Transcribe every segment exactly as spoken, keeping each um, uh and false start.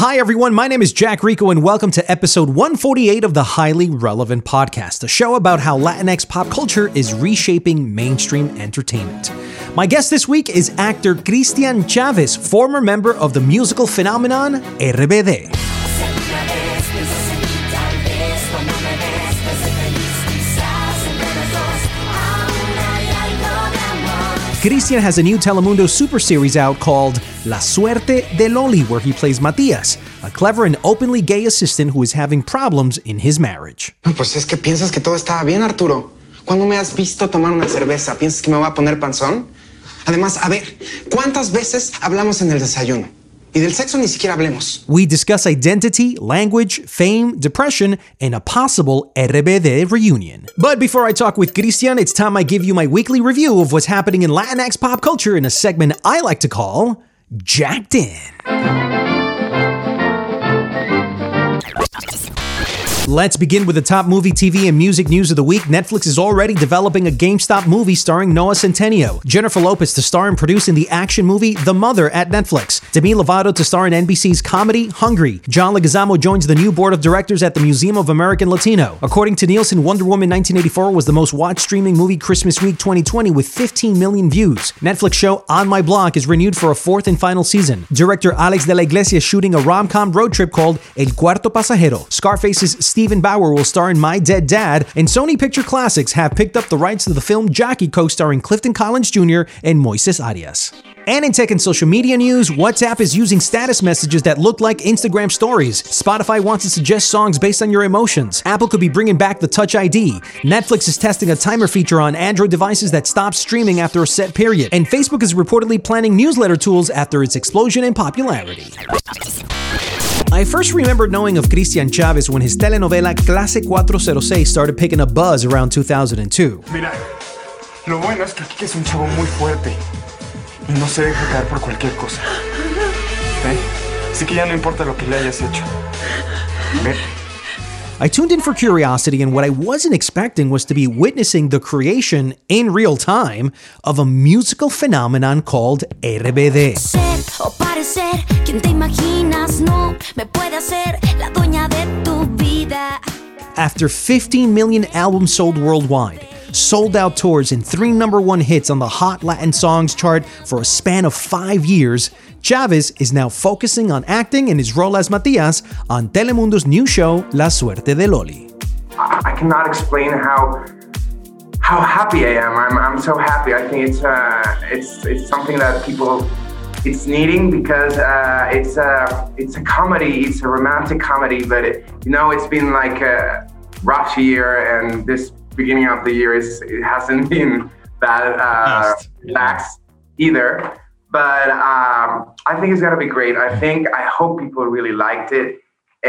Hi, everyone. My name is Jack Rico, and welcome to episode one forty-eight of the Highly Relevant Podcast, a show about how Latinx pop culture is reshaping mainstream entertainment. My guest this week is actor Cristian Chavez, former member of the musical phenomenon R B D. Cristian has a new Telemundo super series out called La Suerte de Loli, where he plays Matias, a clever and openly gay assistant who is having problems in his marriage. Pues es que piensas que todo estaba bien, Arturo. ¿Cuándo me has visto tomar una cerveza? ¿Piensas que me voy a poner panzón? Además, a ver, ¿cuántas veces hablamos en el desayuno? Y del sexo ni siquiera hablemos. We discuss identity, language, fame, depression, and a possible R B D reunion. But before I talk with Cristian, it's time I give you my weekly review of what's happening in Latinx pop culture in a segment I like to call Jacked In. Let's begin with the top movie, T V, and music news of the week. Netflix is already developing a GameStop movie starring Noah Centineo, Jennifer Lopez to star and produce in the action movie The Mother at Netflix, Demi Lovato to star in N B C's comedy Hungry. John Leguizamo joins the new board of directors at the Museum of American Latino. According to Nielsen, Wonder Woman nineteen eighty-four was the most watched streaming movie Christmas week twenty twenty with fifteen million views. Netflix show On My Block is renewed for a fourth and final season. Director Alex de la Iglesia is shooting a rom-com road trip called El Cuarto Pasajero. Scarface's Stephen Bauer will star in My Dead Dad, and Sony Picture Classics have picked up the rights to the film Jackie, co-starring Clifton Collins Junior and Moises Arias. And in tech and social media news, WhatsApp is using status messages that look like Instagram stories. Spotify wants to suggest songs based on your emotions. Apple could be bringing back the Touch I D. Netflix is testing a timer feature on Android devices that stops streaming after a set period. And Facebook is reportedly planning newsletter tools after its explosion in popularity. I first remembered knowing of Cristian Chavez when his telenovela Clase cuatro cero seis started picking up buzz around two thousand two. Mira, lo bueno es que Kike es un chavo muy fuerte y no se deja caer por cualquier cosa. ¿Eh? Así que ya no importa lo que le hayas hecho. Ven. I tuned in for curiosity, and what I wasn't expecting was to be witnessing the creation, in real time, of a musical phenomenon called R B D. After fifteen million albums sold worldwide, sold-out tours, and three number one hits on the Hot Latin Songs chart for a span of five years, Chavez is now focusing on acting in his role as Matias on Telemundo's new show, La Suerte de Loli. I cannot explain how how happy I am. I'm I'm so happy. I think it's uh it's it's something that people it's needing because uh, it's a it's a comedy. It's a romantic comedy, but it, you know it's been like a rough year, and this beginning of the year is it hasn't been that uh, relaxed either. But um, I think it's gonna be great. I think I hope people really liked it,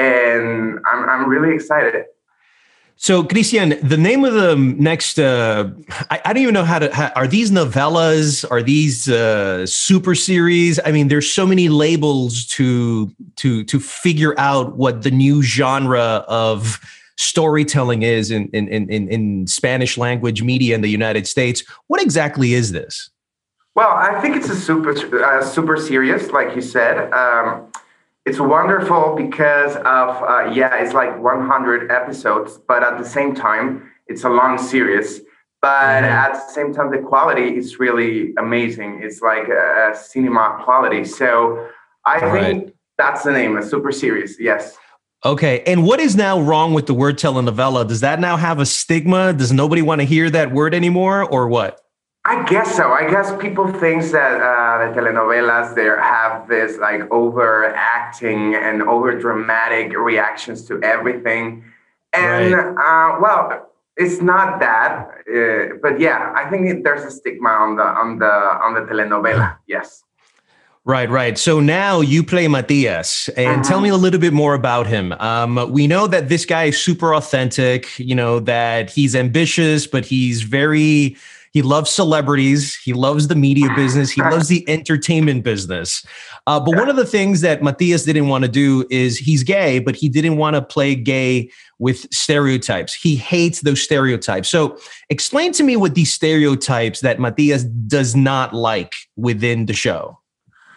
and I'm I'm really excited. So, Cristian, the name of the next, uh, I, I don't even know how to, how, are these novellas? Are these uh, super series? I mean, there's so many labels to, to, to figure out what the new genre of storytelling is in, in, in, in Spanish language media in the United States. What exactly is this? Well, I think it's a super, uh, super serious, like you said. Um, It's wonderful because of, uh, yeah, it's like one hundred episodes, but at the same time, it's a long series. But mm-hmm. at the same time, the quality is really amazing. It's like a, a cinema quality. So I All think right. that's the name, a super series, yes. Okay, and what is now wrong with the word telenovela? Does that now have a stigma? Does nobody want to hear that word anymore, or what? I guess so. I guess people think that uh, the telenovelas, they have this like overacting and over dramatic reactions to everything. And right. uh, well, it's not that, uh, but yeah, I think there's a stigma on the on the on the telenovela. Yes. Right, right. So now you play Matias, and uh-huh. tell me a little bit more about him. Um, we know that this guy is super authentic. You know that he's ambitious, but he's very. He loves celebrities. He loves the media business. He loves the entertainment business. Uh, but one of the things that Matias didn't want to do is he's gay, but he didn't want to play gay with stereotypes. He hates those stereotypes. So explain to me what these stereotypes that Matias does not like within the show.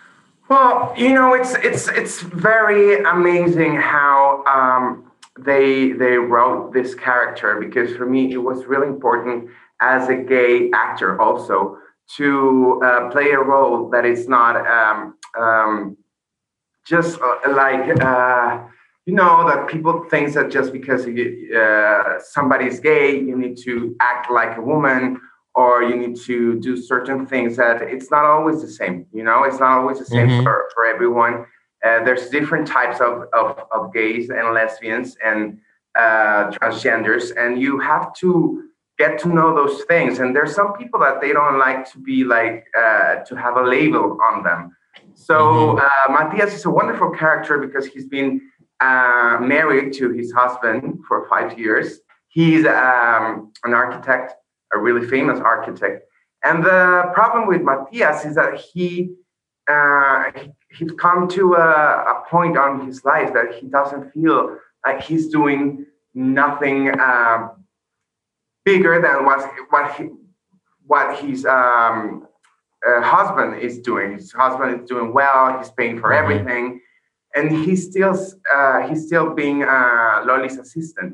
Well, you know, it's it's it's very amazing how um, they they wrote this character, because for me it was really important as a gay actor also to uh, play a role that is not um, um, just uh, like uh, you know, that people think that just because you, uh, somebody's gay you need to act like a woman, or you need to do certain things. That it's not always the same, you know, it's not always the same mm-hmm. for, for everyone. Uh, there's different types of, of, of gays and lesbians and uh, transgenders, and you have to get to know those things. And there's some people that they don't like to be like, uh, to have a label on them. So mm-hmm. uh, Matias is a wonderful character because he's been uh, married to his husband for five years. He's um, an architect, a really famous architect. And the problem with Matias is that he, uh, he he's come to a, a point on his life that he doesn't feel like he's doing nothing uh, bigger than what what he, what his um, uh, husband is doing. His husband is doing well. He's paying for mm-hmm. everything, and he's still uh, he's still being uh, Loli's assistant.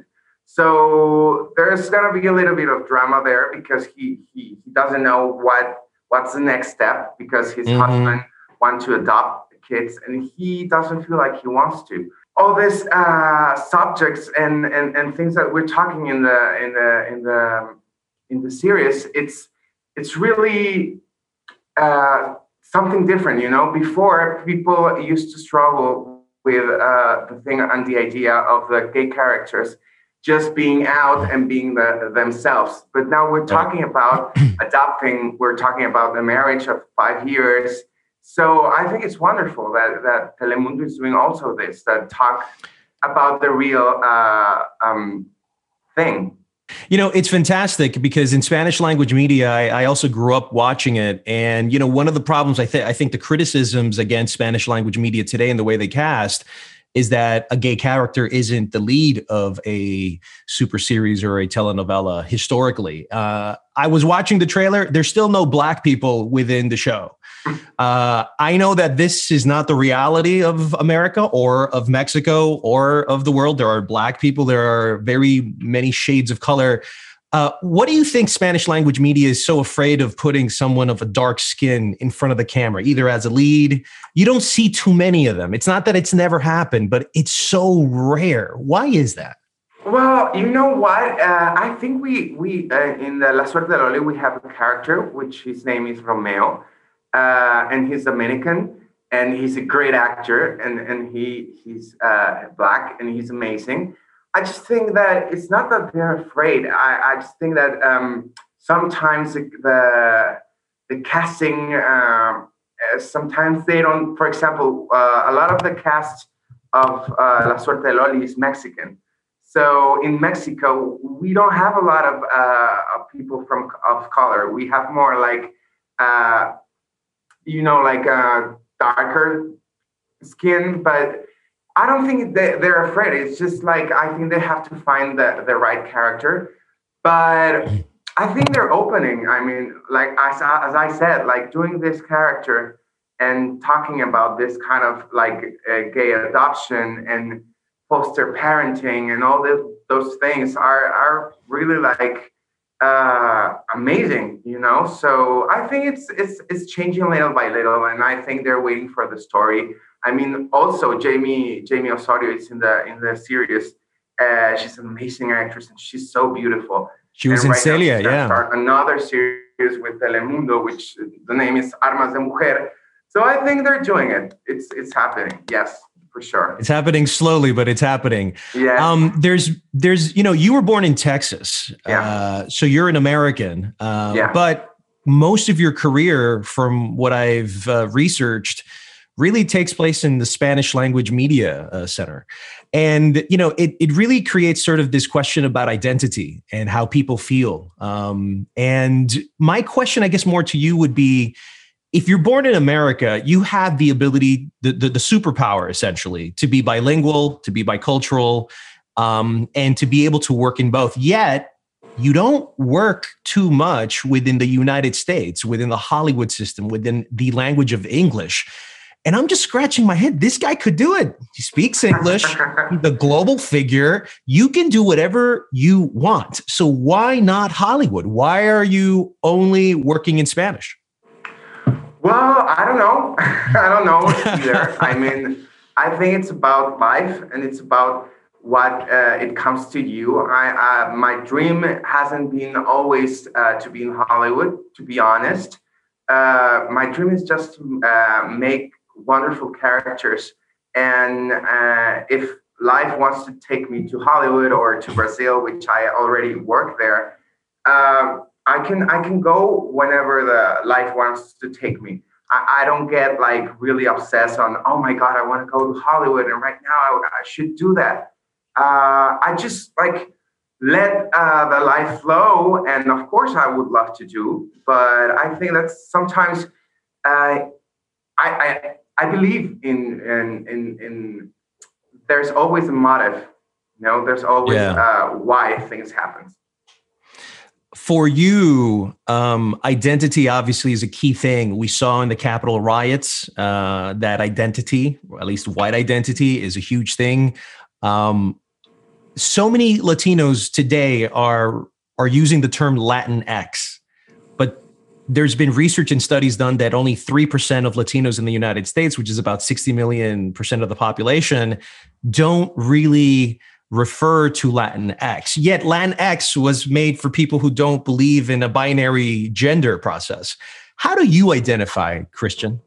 So there's gonna be a little bit of drama there because he he, he doesn't know what what's the next step, because his mm-hmm. husband wants to adopt the kids and he doesn't feel like he wants to. All these uh, subjects and, and and things that we're talking in the in the in the in the series, it's it's really uh, something different. You know, before people used to struggle with uh, the thing and the idea of the gay characters just being out and being the, themselves. But now we're talking about adopting, we're talking about the marriage of five years. So I think it's wonderful that, that Telemundo is doing also this, that talk about the real uh, um, thing. You know, it's fantastic because in Spanish language media, I, I also grew up watching it. And, you know, one of the problems, I, th- I think the criticisms against Spanish language media today and the way they cast is that a gay character isn't the lead of a super series or a telenovela historically. Uh, I was watching the trailer. There's still no black people within the show. Uh, I know that this is not the reality of America or of Mexico or of the world. There are black people. There are very many shades of color. Uh, what do you think Spanish language media is so afraid of putting someone of a dark skin in front of the camera, either as a lead? You don't see too many of them. It's not that it's never happened, but it's so rare. Why is that? Well, you know what? Uh, I think we, we uh, in the La Suerte de Loli, we have a character, which his name is Romeo, uh, and he's Dominican, and he's a great actor, and, and he he's uh, black, and he's amazing. I just think that it's not that they're afraid. I, I just think that um, sometimes the, the the casting, uh, sometimes they don't. For example, uh, a lot of the cast of uh, La Suerte de Loli is Mexican. So in Mexico, we don't have a lot of, uh, of people from of color. We have more like, uh, you know, like uh, darker skin, but I don't think they, they're afraid. It's just like, I think they have to find the, the right character. But I think they're opening. I mean, like as, as I said, like doing this character and talking about this kind of like uh, gay adoption and foster parenting and all this, those things are, are really like uh, amazing, you know? So I think it's, it's, it's changing little by little. And I think they're waiting for the story. I mean, also Jamie Jamie Osorio is in the in the series. Uh, she's an amazing actress and she's so beautiful. She was and in right Celia, yeah. Start another series with Telemundo, which the name is Armas de Mujer. So I think they're doing it. It's it's happening. Yes, for sure. It's happening slowly, but it's happening. Yeah. Um. There's there's you know you were born in Texas. Yeah. Uh, so you're an American. Uh, yeah. But most of your career, from what I've uh, researched, really takes place in the Spanish language media uh, center. And, you know, it it really creates sort of this question about identity and how people feel. Um, and my question, I guess, more to you would be, if you're born in America, you have the ability, the, the, the superpower, essentially, to be bilingual, to be bicultural, um, and to be able to work in both. Yet, you don't work too much within the United States, within the Hollywood system, within the language of English. And I'm just scratching my head. This guy could do it. He speaks English, he's a global figure. You can do whatever you want. So why not Hollywood? Why are you only working in Spanish? Well, I don't know. I don't know either. I mean, I think it's about life and it's about what uh, it comes to you. I, uh, my dream hasn't been always uh, to be in Hollywood, to be honest. Uh, my dream is just to uh, make wonderful characters. And uh, if life wants to take me to Hollywood or to Brazil, which I already work there, uh, I can I can go whenever the life wants to take me. I, I don't get like really obsessed on, oh my God, I want to go to Hollywood and right now I, I should do that. Uh, I just like let uh, the life flow. And of course I would love to do, but I think that sometimes uh, I, I I believe in, in, in, in there's always a motive, you know, there's always yeah. uh, why things happen. For you, um, identity obviously is a key thing. We saw in the Capitol riots uh, that identity, or at least white identity, is a huge thing. Um, so many Latinos today are are using the term Latinx, but there's been research and studies done that only three percent of Latinos in the United States, which is about sixty million percent of the population, don't really refer to Latinx. Yet Latinx was made for people who don't believe in a binary gender process. How do you identify, Christian?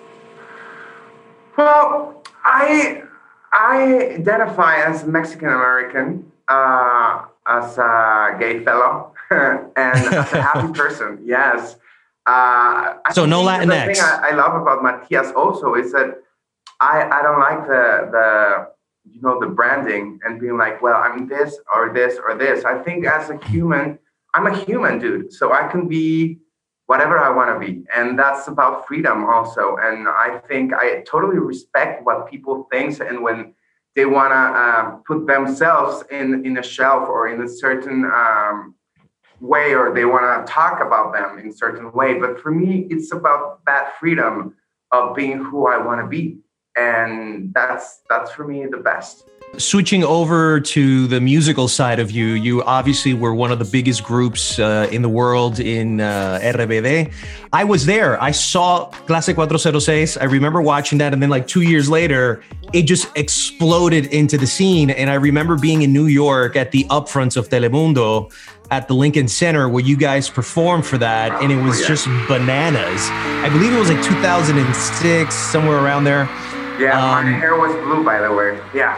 Well, I I identify as Mexican American, uh, as a gay fellow, and as a happy person. Yes. Uh, so no Latinx. The thing I, I love about Matias also is that I, I don't like the the you know the branding and being like, well, I'm this or this or this. I think as a human, I'm a human dude, so I can be whatever I want to be, and that's about freedom also. And I think I totally respect what people think, and when they want to uh, put themselves in in a shelf or in a certain um, way, or they want to talk about them in a certain way. But for me, it's about that freedom of being who I want to be. And that's that's for me the best. Switching over to the musical side of you, you obviously were one of the biggest groups uh, in the world in uh, R B D. I was there. I saw Clase four oh six. I remember watching that. And then like two years later, it just exploded into the scene. And I remember being in New York at the upfronts of Telemundo at the Lincoln Center where you guys performed for that. And it was just bananas. I believe it was like two thousand six, somewhere around there. Yeah, um, my hair was blue, by the way. Yeah.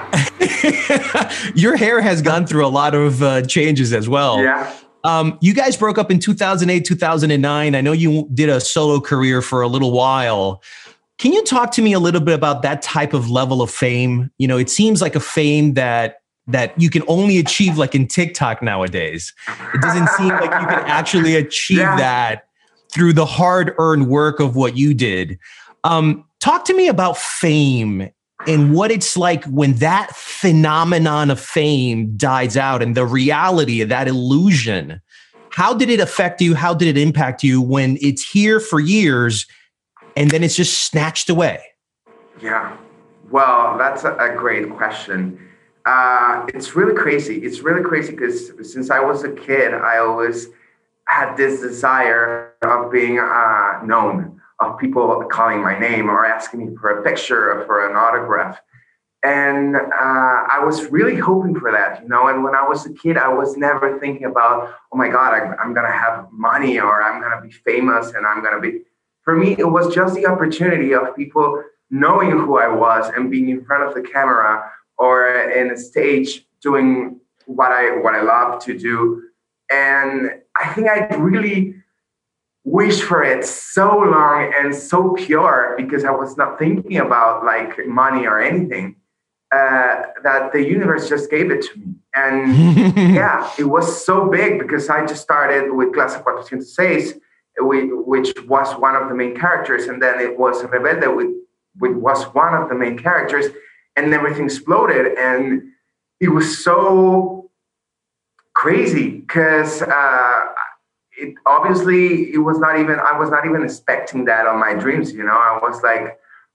Your hair has gone through a lot of uh, changes as well. Yeah. Um, you guys broke up in two thousand eight, two thousand nine. I know you did a solo career for a little while. Can you talk to me a little bit about that type of level of fame? You know, it seems like a fame that that you can only achieve like in TikTok nowadays. It doesn't seem like you can actually achieve yeah. that through the hard-earned work of what you did. Um, talk to me about fame and what it's like when that phenomenon of fame dies out and the reality of that illusion. How did it affect you? How did it impact you when it's here for years and then it's just snatched away? Yeah, well, that's a, a great question. Uh, it's really crazy. It's really crazy because since I was a kid, I always had this desire of being uh, known, of people calling my name or asking me for a picture or for an autograph. And uh, I was really hoping for that, you know, and when I was a kid, I was never thinking about, oh my God, I, I'm going to have money or I'm going to be famous and I'm going to be, for me, it was just the opportunity of people knowing who I was and being in front of the camera or in a stage doing what I, what I love to do. And I think I really wish for it so long and so pure because I was not thinking about like money or anything, uh, that the universe just gave it to me. And yeah, it was so big because I just started with Clase four oh six, which was one of the main characters. And then it was Rebelde, which was one of the main characters. And everything exploded. And it was so crazy because uh, It obviously it was not even I was not even expecting that on my dreams, you know. I was like,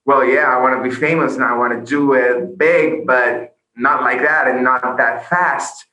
well, yeah, I want to be famous and I want to do it big, but not like that and not that fast.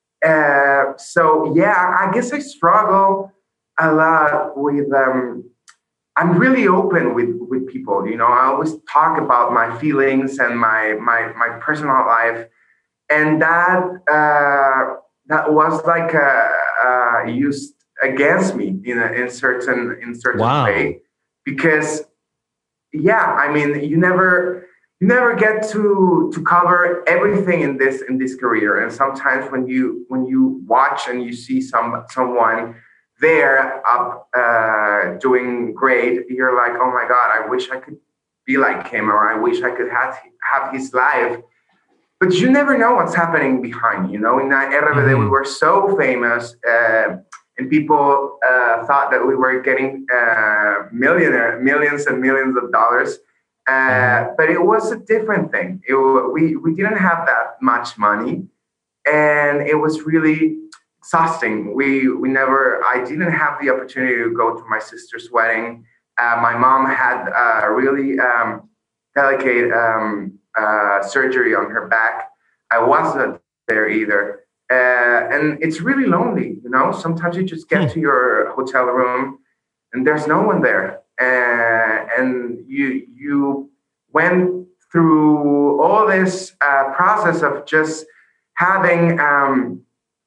Uh, so yeah, I guess I struggle a lot with. Um, I'm really open with with people. You know, I always talk about my feelings and my my my personal life, and that uh, that was like uh, uh, used against me in a in certain in certain Wow. way, because yeah, I mean, you never you never get to to cover everything in this in this career, and sometimes when you when you watch and you see some someone there up uh, doing great, you're like, oh my god, I wish I could be like him, or I wish I could have have his life. But you never know what's happening behind. You know, in R B D mm-hmm. we were so famous. Uh, And people uh, thought that we were getting uh, millionaire, millions and millions of dollars, uh, but it was a different thing. It, we we didn't have that much money, and it was really exhausting. We we never. I didn't have the opportunity to go to my sister's wedding. Uh, my mom had a really um, delicate um, uh, surgery on her back. I wasn't there either. Uh, and it's really lonely, you know. Sometimes you just get to your hotel room and there's no one there, uh, and you you went through all this uh, process of just having um,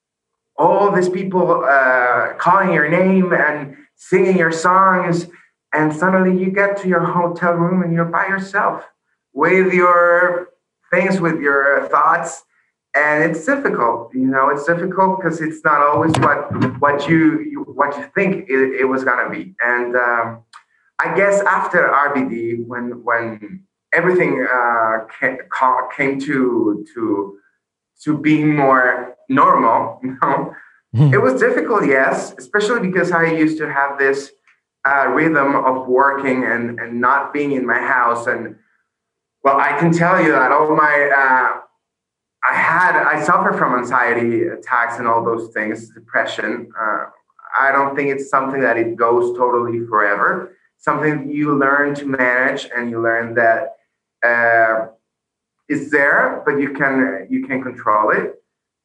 all these people uh, calling your name and singing your songs, and suddenly you get to your hotel room and you're by yourself with your things, with your thoughts. And it's difficult, you know. It's difficult because it's not always what what you, you what you think it, it was gonna be. And um, I guess after R B D, when when everything uh, came, came to to to being more normal, you know, mm-hmm. it was difficult, yes, especially because I used to have this uh, rhythm of working and and not being in my house. And well, I can tell you that all my uh, I had, I suffer from anxiety attacks and all those things, depression. Uh, I don't think it's something that it goes totally forever. Something you learn to manage, and you learn that uh, it's there, but you can you can control it.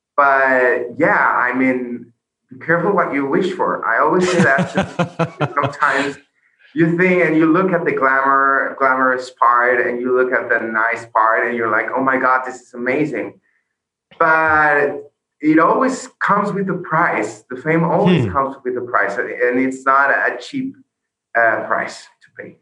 But yeah, I mean, be careful what you wish for. I always say that. Just sometimes you think and you look at the glamour, glamorous part, and you look at the nice part, and you're like, oh my God, this is amazing. But it always comes with the price. The fame always hmm. comes with the price, and it's not a cheap uh, price to pay.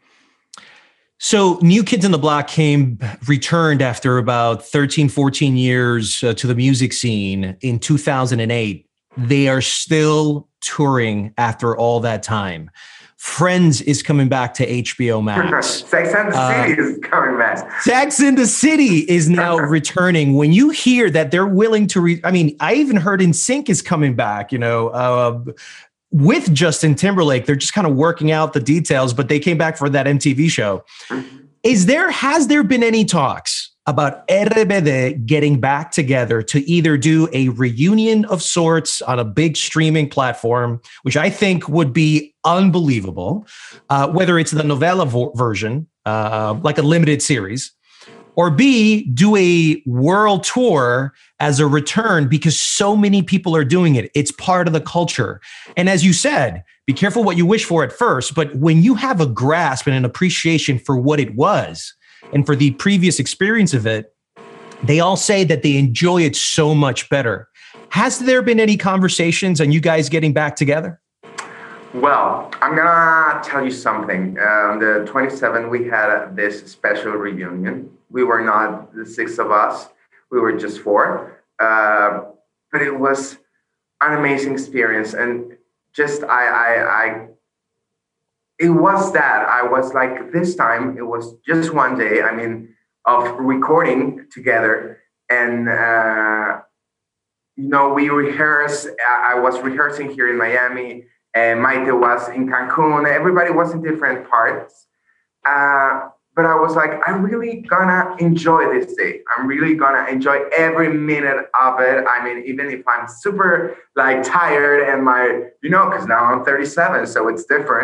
So New Kids on the Block came, returned after about thirteen, fourteen years uh, to the music scene in two thousand eight. They are still touring after all that time. Friends is coming back to H B O Max. Sex and the uh, City is coming back. Sex and the City is now returning. When you hear that they're willing to, re- I mean, I even heard N Sync is coming back, you know, uh, with Justin Timberlake. They're just kind of working out the details, but they came back for that M T V show. Is there, has there been any talks about R B D getting back together to either do a reunion of sorts on a big streaming platform, which I think would be unbelievable, uh, whether it's the novella vo- version, uh, like a limited series, or B, do a world tour as a return, because so many people are doing it. It's part of the culture. And as you said, be careful what you wish for at first, but when you have a grasp and an appreciation for what it was, and for the previous experience of it, they all say that they enjoy it so much better. Has there been any conversations on you guys getting back together? Well, I'm gonna tell you something. On um, the twenty-seventh, we had this special reunion. We were not the six of us. We were just four. Uh, but it was an amazing experience. And just, I, I, I It was that I was like, this time it was just one day, I mean, of recording together. And, uh, you know, we rehearsed, I was rehearsing here in Miami, and Maite was in Cancun. Everybody was in different parts. Uh, but I was like, I'm really gonna enjoy this day. I'm really gonna enjoy every minute of it. I mean, even if I'm super like tired and my, you know, because now I'm thirty-seven, so it's different.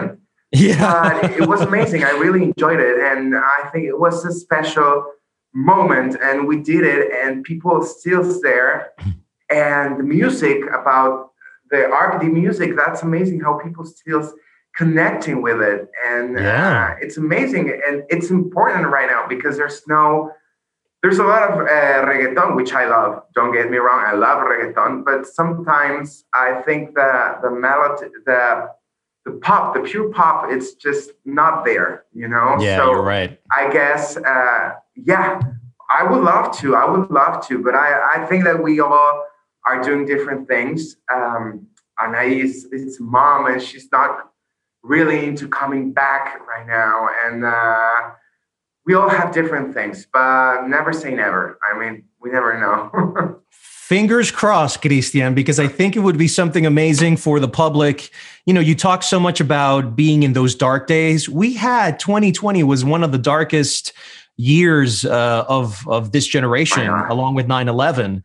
Yeah. But it was amazing. I really enjoyed it. And I think it was a special moment, and we did it, and people still there. And the music about the R P D music, that's amazing how people still connecting with it. And yeah. uh, it's amazing. And it's important right now because there's no, there's a lot of uh, reggaeton, which I love. Don't get me wrong. I love reggaeton, but sometimes I think the, the melody, the, the pop, the pure pop, it's just not there, you know? Yeah, so you're right. I guess, uh, yeah, I would love to, I would love to, but I, I think that we all are doing different things. Um, Anais is mom, and she's not really into coming back right now. And uh, we all have different things, but never say never. I mean, we never know. Fingers crossed, Christian, because I think it would be something amazing for the public. You know, you talk so much about being in those dark days. We had twenty twenty was one of the darkest years uh, of, of this generation, along with nine eleven.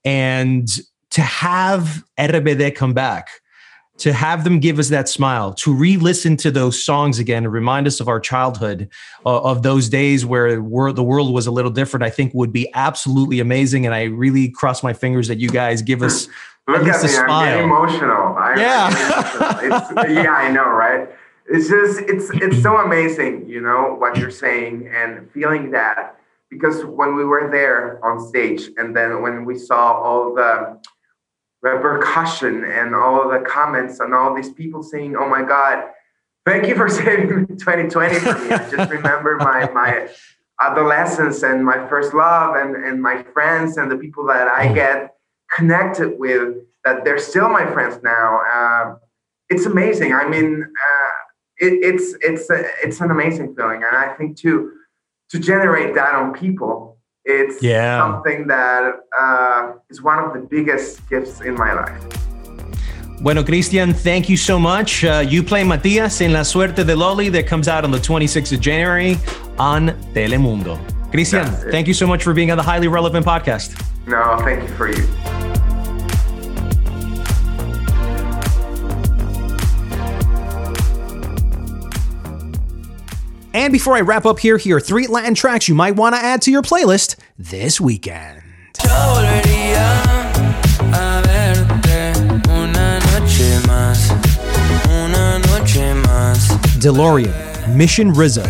And to have R B D come back, to have them give us that smile, to re-listen to those songs again and remind us of our childhood, uh, of those days where wor- the world was a little different, I think would be absolutely amazing. And I really cross my fingers that you guys give us Look at least at a me, smile. I'm getting emotional. I'm Yeah. getting emotional. It's, yeah, I know, right? It's just, it's it's so amazing, you know, what you're saying and feeling that. Because when we were there on stage, and then when we saw all the repercussion and all the comments and all these people saying, oh my God, thank you for saving twenty twenty for me. I just remember my my adolescence and my first love and, and my friends and the people that I get connected with, that they're still my friends now. Uh, it's amazing. I mean, uh, it, it's it's a, it's an amazing feeling. And I think too, to generate that on people, it's yeah. something that uh, is one of the biggest gifts in my life. Bueno, Christian, thank you so much. Uh, you play Matias in La Suerte de Loli that comes out on the twenty-sixth of January on Telemundo. Christian, thank you so much for being on the Highly Relevant podcast. No, thank you for you. And before I wrap up here, here are three Latin tracks you might want to add to your playlist this weekend. DeLorean, Mission Rizzo.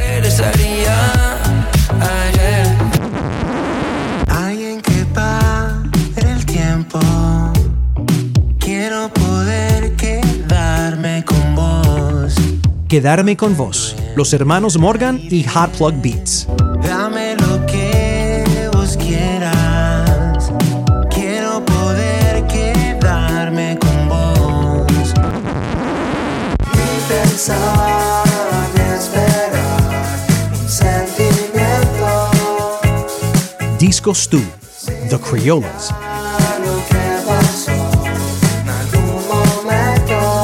Quedarme con vos, Los Hermanos Morgan y Hot Plug Beats. Dame lo que vos quieras, quiero poder quedarme con vos. Ni pensar ni esperar un sentimiento. Disco Stew, The Criollas. Lo que pasó en algún momento.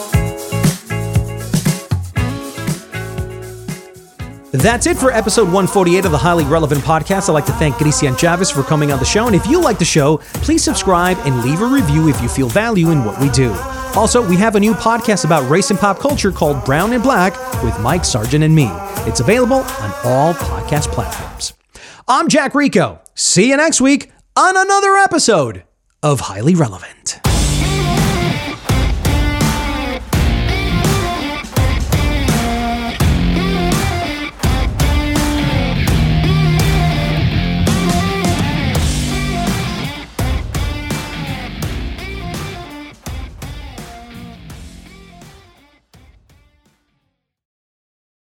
That's it for episode one forty-eight of the Highly Relevant Podcast. I'd like to thank Christian Chavez for coming on the show. And if you like the show, please subscribe and leave a review if you feel value in what we do. Also, we have a new podcast about race and pop culture called Brown and Black with Mike Sargent and me. It's available on all podcast platforms. I'm Jack Rico. See you next week on another episode of Highly Relevant.